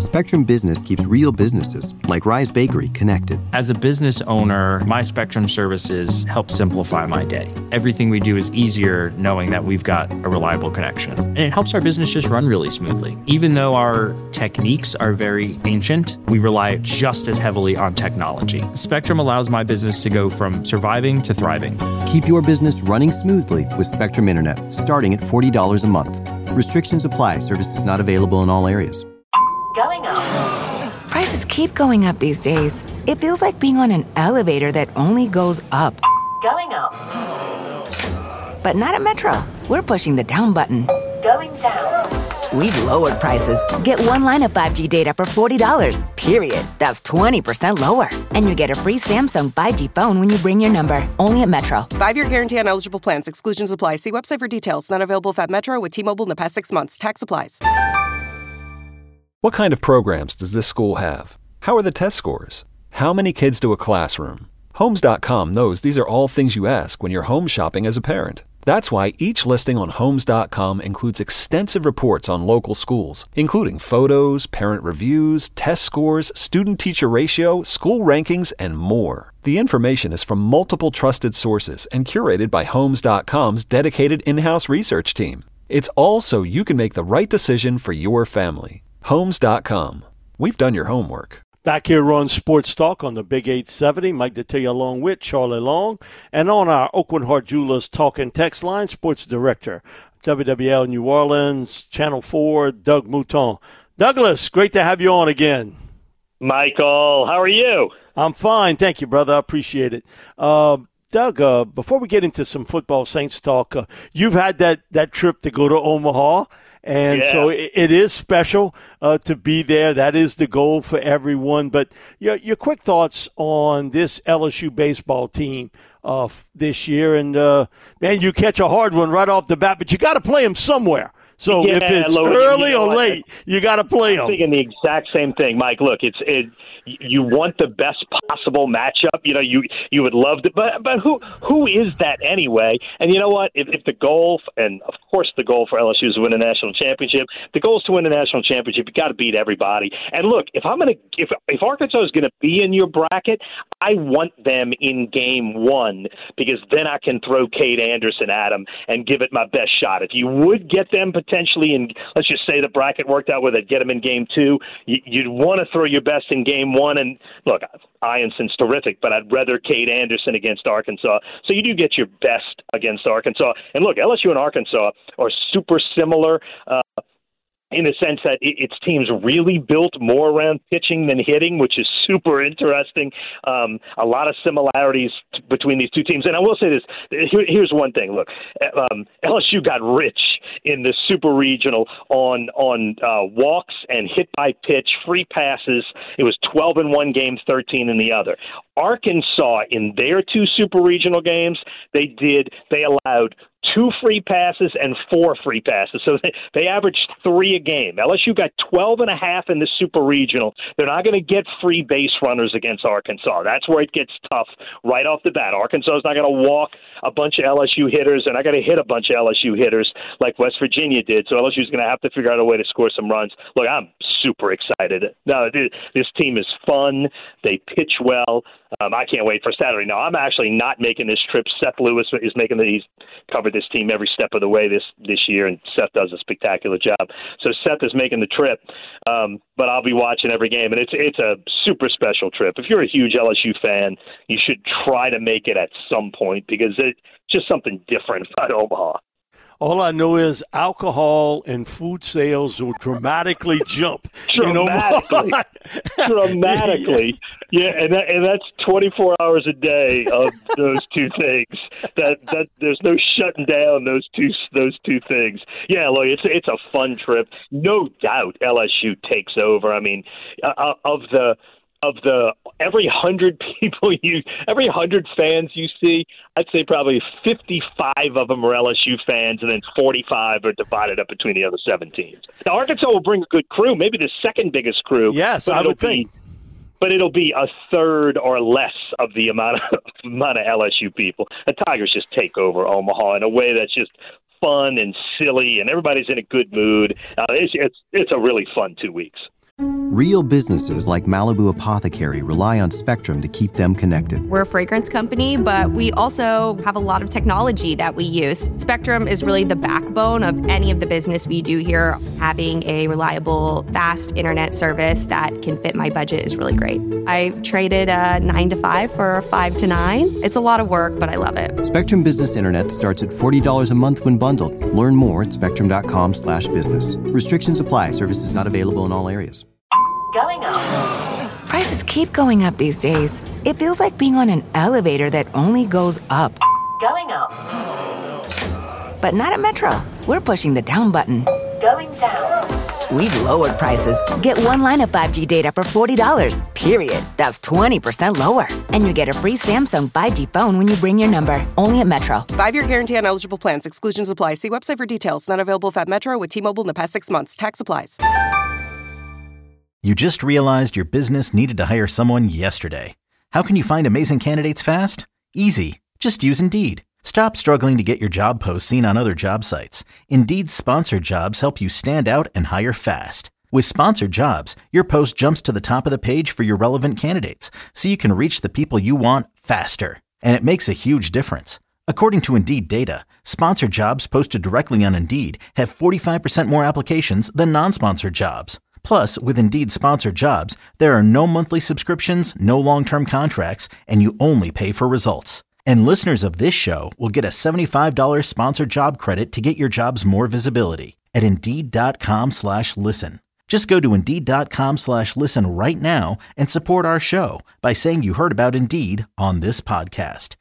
Spectrum Business keeps real businesses, like Rise Bakery, connected. As a business owner, my Spectrum services help simplify my day. Everything we do is easier knowing that we've got a reliable connection. And it helps our business just run really smoothly. Even though our techniques are very ancient, we rely just as heavily on technology. Spectrum allows my business to go from surviving to thriving. Keep your business running smoothly with Spectrum Internet, starting at $40 a month. Restrictions apply. Services not available in all areas. Going up. Prices keep going up these days. It feels like being on an elevator that only goes up. Going up. But not at Metro. We're pushing the down button. Going down. We've lowered prices. Get one line of 5G data for $40, period. That's 20% lower. And you get a free Samsung 5G phone when you bring your number. Only at Metro. 5-year guarantee on eligible plans. Exclusions apply. See website for details. Not available at Metro with T-Mobile in the past 6 months. Tax applies. What kind of programs does this school have? How are the test scores? How many kids do a classroom? Homes.com knows these are all things you ask when you're home shopping as a parent. That's why each listing on Homes.com includes extensive reports on local schools, including photos, parent reviews, test scores, student-teacher ratio, school rankings, and more. The information is from multiple trusted sources and curated by Homes.com's dedicated in-house research team. It's all so you can make the right decision for your family. Homes.com. We've done your homework. Back here on Sports Talk on the Big 870, Mike Detillier along with Charlie Long. And on our Oakland Heart Jewelers Talk and Text line, Sports Director, WWL New Orleans, Channel 4, Doug Mouton. Douglas, great to have you on again. Michael, how are you? I'm fine. Thank you, brother. I appreciate it. Doug, before we get into some football Saints talk, you've had that trip to go to Omaha. And so it is special to be there. That is the goal for everyone. But your quick thoughts on this LSU baseball team this year. And, man, you catch a hard one right off the bat, but you got to play them somewhere. So if it's early or late, you got to play them. I'm thinking the exact same thing, Mike. Look, you want the best possible matchup. You know, you would love to, but who is that anyway? And you know what? If the goal, and of course the goal for LSU is to win a national championship, the goal is to win a national championship. You got to beat everybody. And look, if Arkansas is going to be in your bracket, I want them in game one because then I can throw Cade Anderson at them and give it my best shot. If you would get them potentially in, let's just say the bracket worked out with it, get them in game two, you'd want to throw your best in game one. And look, Ionson's terrific, but I'd rather Cade Anderson against Arkansas. So you do get your best against Arkansas. And look, LSU and Arkansas are super similar in the sense that its team's really built more around pitching than hitting, which is super interesting. A lot of similarities between these two teams. And I will say this, here's one thing. Look, LSU got rich in the super regional on walks and hit by pitch, free passes. It was 12 in one game, 13 in the other. Arkansas, in their two super regional games, they allowed 2 free passes and 4 free passes. So they averaged 3 a game. LSU got 12.5 in the super regional. They're not going to get free base runners against Arkansas. That's where it gets tough right off the bat. Arkansas is not going to walk a bunch of LSU hitters. They're not going to hit a bunch of LSU hitters like West Virginia did. So LSU is going to have to figure out a way to score some runs. Look, I'm super excited. No, this team is fun. They pitch well. I can't wait for Saturday. No, I'm actually not making this trip. Seth Lewis is he's covered this team every step of the way this year, and Seth does a spectacular job. So Seth is making the trip, but I'll be watching every game, and it's a super special trip. If you're a huge LSU fan, you should try to make it at some point because it's just something different about Omaha. All I know is alcohol and food sales will dramatically jump. Dramatically. Yeah, and that's 24 hours a day of those two things. That there's no shutting down those two things. Yeah, look, it's a fun trip. No doubt LSU takes over. I mean, of the every 100 every 100 fans you see, I'd say probably 55 of them are LSU fans, and then 45 are divided up between the other 17. Now, Arkansas will bring a good crew, maybe the second biggest crew. Yes, I would think. But it'll be a third or less of the amount of LSU people. The Tigers just take over Omaha in a way that's just fun and silly, and everybody's in a good mood. It's a really fun 2 weeks. Real businesses like Malibu Apothecary rely on Spectrum to keep them connected. We're a fragrance company, but we also have a lot of technology that we use. Spectrum is really the backbone of any of the business we do here. Having a reliable, fast internet service that can fit my budget is really great. I traded a 9 to 5 for a 5 to 9. It's a lot of work, but I love it. Spectrum Business Internet starts at $40 a month when bundled. Learn more at spectrum.com/business. Restrictions apply. Services not available in all areas. Going up. Prices keep going up these days. It feels like being on an elevator that only goes up. Going up. But not at Metro. We're pushing the down button. Going down. We've lowered prices. Get one line of 5G data for $40, period. That's 20% lower. And you get a free Samsung 5G phone when you bring your number. Only at Metro. 5-year guarantee on eligible plans. Exclusions apply. See website for details. Not available if at Metro with T-Mobile in the past 6 months. Tax applies. You just realized your business needed to hire someone yesterday. How can you find amazing candidates fast? Easy. Just use Indeed. Stop struggling to get your job post seen on other job sites. Indeed's sponsored jobs help you stand out and hire fast. With sponsored jobs, your post jumps to the top of the page for your relevant candidates, so you can reach the people you want faster. And it makes a huge difference. According to Indeed data, sponsored jobs posted directly on Indeed have 45% more applications than non-sponsored jobs. Plus, with Indeed sponsored jobs, there are no monthly subscriptions, no long-term contracts, and you only pay for results. And listeners of this show will get a $75 sponsored job credit to get your jobs more visibility at Indeed.com/listen. Just go to Indeed.com/listen right now and support our show by saying you heard about Indeed on this podcast.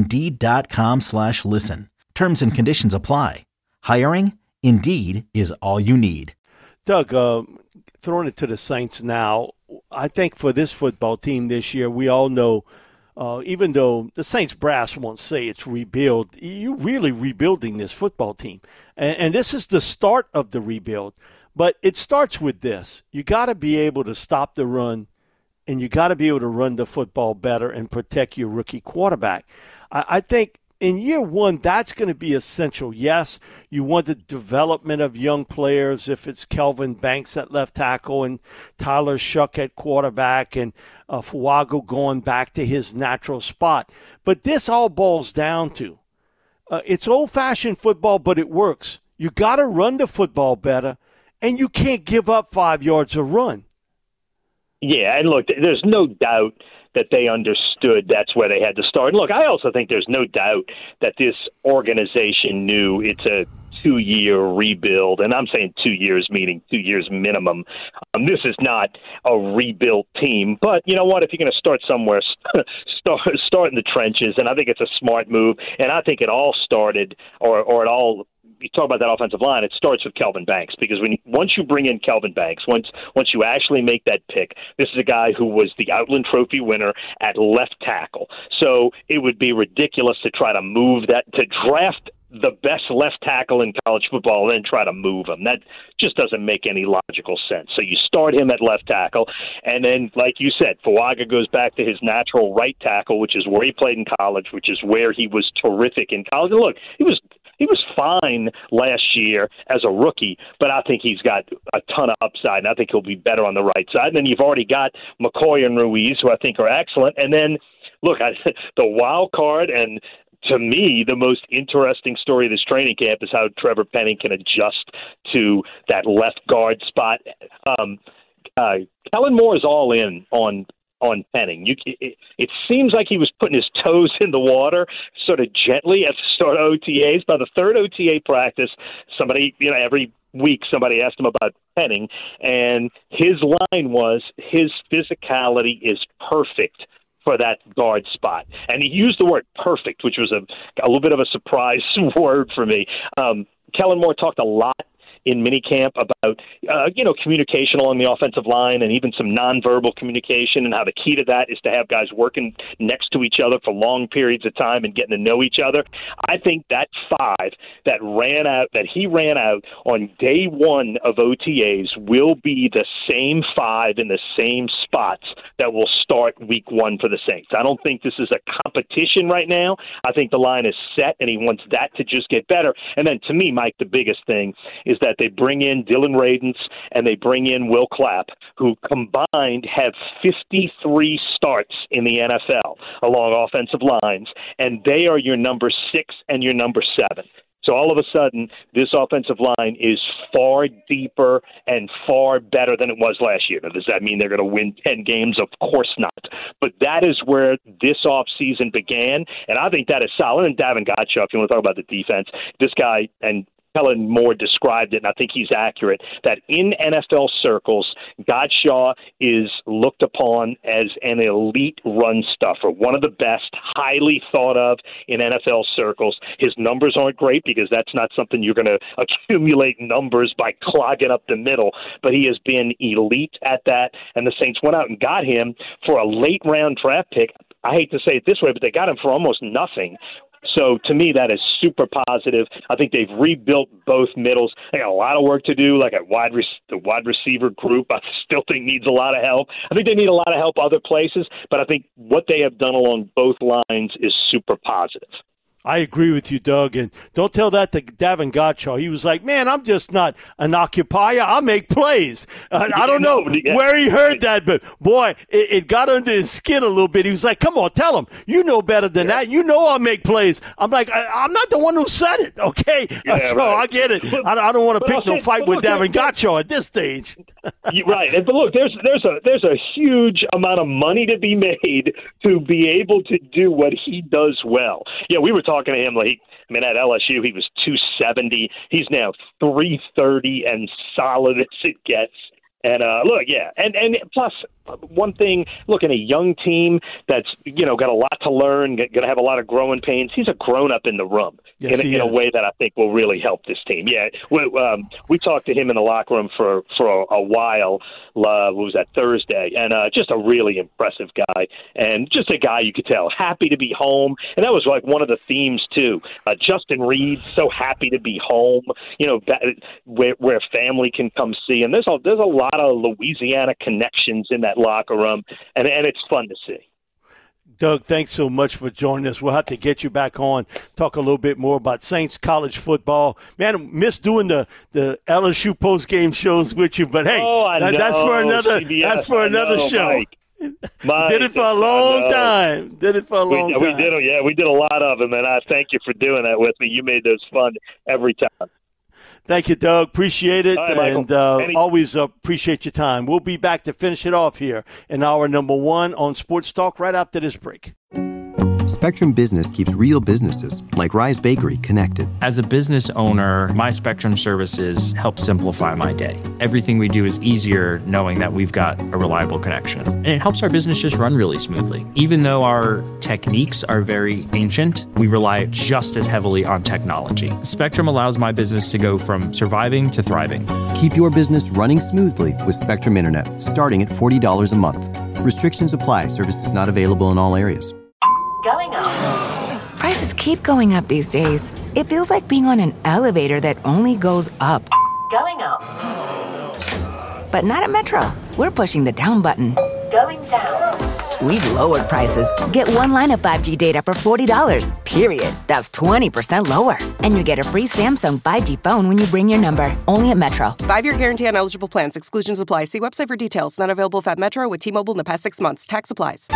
Indeed.com/listen. Terms and conditions apply. Hiring? Indeed is all you need. Doug, throwing it to the Saints now, I think for this football team this year, we all know, even though the Saints brass won't say it's rebuild, you're really rebuilding this football team. And this is the start of the rebuild. But it starts with this. You got to be able to stop the run, and you got to be able to run the football better and protect your rookie quarterback. I think in year one, that's going to be essential. Yes, you want the development of young players, if it's Kelvin Banks at left tackle and Tyler Shuck at quarterback and Fuaga going back to his natural spot. But this all boils down to, it's old-fashioned football, but it works. You got to run the football better, and you can't give up 5 yards a run. Yeah, and look, there's no doubt that they understood that's where they had to start. And look, I also think there's no doubt that this organization knew it's a 2-year rebuild, and I'm saying 2 years, meaning 2 years minimum. This is not a rebuilt team, but you know what? If you're going to start somewhere, start in the trenches, and I think it's a smart move. And I think it all started, or it all. You talk about that offensive line, it starts with Kelvin Banks, because once you bring in Kelvin Banks, once you actually make that pick, this is a guy who was the Outland Trophy winner at left tackle. So it would be ridiculous to try to move that, to draft the best left tackle in college football and then try to move him. That just doesn't make any logical sense. So you start him at left tackle, and then, like you said, Fuaga goes back to his natural right tackle, which is where he played in college, which is where he was terrific in college. And look, he was fine last year as a rookie, but I think he's got a ton of upside, and I think he'll be better on the right side. And then you've already got McCoy and Ruiz, who I think are excellent. And then, look, the wild card, and to me, the most interesting story of this training camp is how Trevor Penning can adjust to that left guard spot. Kellen Moore is all in on Penning. It seems like he was putting his toes in the water sort of gently at the start of OTAs. By the third OTA practice, somebody, every week somebody asked him about Penning, and his line was his physicality is perfect for that guard spot. And he used the word perfect, which was a little bit of a surprise word for me. Kellen Moore talked a lot in minicamp about, communication along the offensive line and even some nonverbal communication, and how the key to that is to have guys working next to each other for long periods of time and getting to know each other. I think that 5 that he ran out on day one of OTAs will be the same 5 in the same spots that will start week 1 for the Saints. I don't think this is a competition right now. I think the line is set, and he wants that to just get better. And then, to me, Mike, the biggest thing is that that they bring in Dylan Radins and they bring in Will Clapp, who combined have 53 starts in the NFL along offensive lines, and they are your number 6 and your number 7. So all of a sudden, this offensive line is far deeper and far better than it was last year. Now, does that mean they're going to win 10 games? Of course not. But that is where this offseason began, and I think that is solid. And Davin Godchaux, if you want to talk about the defense, this guy, and Kellen Moore described it, and I think he's accurate, that in NFL circles, Godchaux is looked upon as an elite run stuffer, one of the best, highly thought of in NFL circles. His numbers aren't great because that's not something you're going to accumulate numbers by clogging up the middle, but he has been elite at that, and the Saints went out and got him for a late-round draft pick. I hate to say it this way, but they got him for almost nothing. So to me, that is super positive. I think they've rebuilt both middles. They got a lot of work to do, like at the wide receiver group. I still think needs a lot of help. I think they need a lot of help other places, but I think what they have done along both lines is super positive. I agree with you, Doug, and don't tell that to Davin Godchaux. He was like, man, I'm just not an occupier. I make plays. I don't know where he heard that, but, boy, it got under his skin a little bit. He was like, come on, tell him. You know better than that. You know I make plays. I'm like, I'm not the one who said it, okay? So right. I get it. I don't want to pick no fight with Davin Godchaux at this stage. Right. But, look, there's a huge amount of money to be made to be able to do what he does well. Yeah, we were talking to him at LSU, he was 270. He's now 330 and solid as it gets. And and plus one thing, look, in a young team that's got a lot to learn, going to have a lot of growing pains. He's a grown up in the room in a way that I think will really help this team. Yeah, we talked to him in the locker room for a while. What was that, Thursday? And just a really impressive guy, and just a guy you could tell happy to be home. And that was like one of the themes too. Justin Reed, so happy to be home. Where family can come see. And there's a lot of Louisiana connections in that locker room, and it's fun to see. Doug, thanks so much for joining us. We'll have to get you back on, talk a little bit more about Saints college football. Man, I miss doing the LSU post-game shows with you, but hey, that's for another show. Mike, did it for a long time. We did a lot of them, and I thank you for doing that with me. You made those fun every time. Thank you, Doug. Appreciate it, and always appreciate your time. We'll be back to finish it off here in hour number 1 on Sports Talk right after this break. Spectrum Business keeps real businesses, like Rise Bakery, connected. As a business owner, my Spectrum services help simplify my day. Everything we do is easier knowing that we've got a reliable connection. And it helps our business just run really smoothly. Even though our techniques are very ancient, we rely just as heavily on technology. Spectrum allows my business to go from surviving to thriving. Keep your business running smoothly with Spectrum Internet, starting at $40 a month. Restrictions apply. Services not available in all areas. Going up. Prices keep going up these days. It feels like being on an elevator that only goes up. Going up. But not at Metro. We're pushing the down button. Going down. We've lowered prices. Get one line of 5G data for $40, period. That's 20% lower. And you get a free Samsung 5G phone when you bring your number. Only at Metro. 5-year guarantee on eligible plans. Exclusions apply. See website for details. Not available at Metro with T-Mobile in the past 6 months. Tax applies.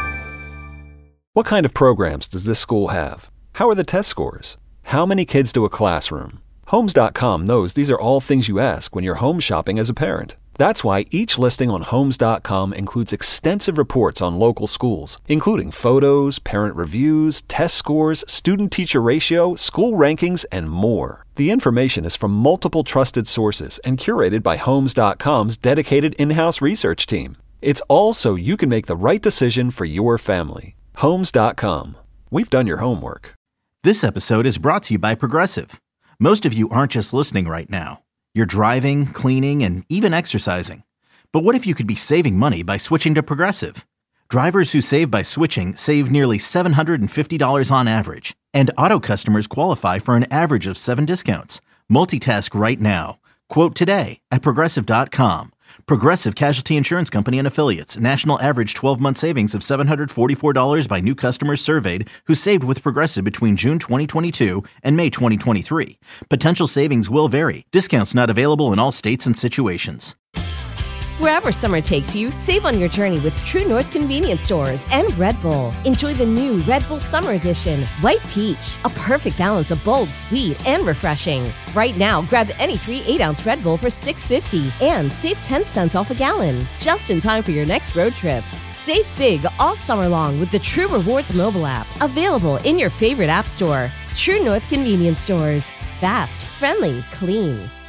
What kind of programs does this school have? How are the test scores? How many kids do a classroom? Homes.com knows these are all things you ask when you're home shopping as a parent. That's why each listing on Homes.com includes extensive reports on local schools, including photos, parent reviews, test scores, student-teacher ratio, school rankings, and more. The information is from multiple trusted sources and curated by Homes.com's dedicated in-house research team. It's all so you can make the right decision for your family. Homes.com. We've done your homework. This episode is brought to you by Progressive. Most of you aren't just listening right now. You're driving, cleaning, and even exercising. But what if you could be saving money by switching to Progressive? Drivers who save by switching save nearly $750 on average. And auto customers qualify for an average of 7 discounts. Multitask right now. Quote today at Progressive.com. Progressive Casualty Insurance Company and Affiliates. National average 12-month savings of $744 by new customers surveyed who saved with Progressive between June 2022 and May 2023. Potential savings will vary. Discounts not available in all states and situations. Wherever summer takes you, save on your journey with True North Convenience Stores and Red Bull. Enjoy the new Red Bull Summer Edition, White Peach, a perfect balance of bold, sweet, and refreshing. Right now, grab any 3 8-ounce Red Bull for $6.50 and save 10 cents off a gallon, just in time for your next road trip. Save big all summer long with the True Rewards mobile app, available in your favorite app store. True North Convenience Stores. Fast, friendly, clean.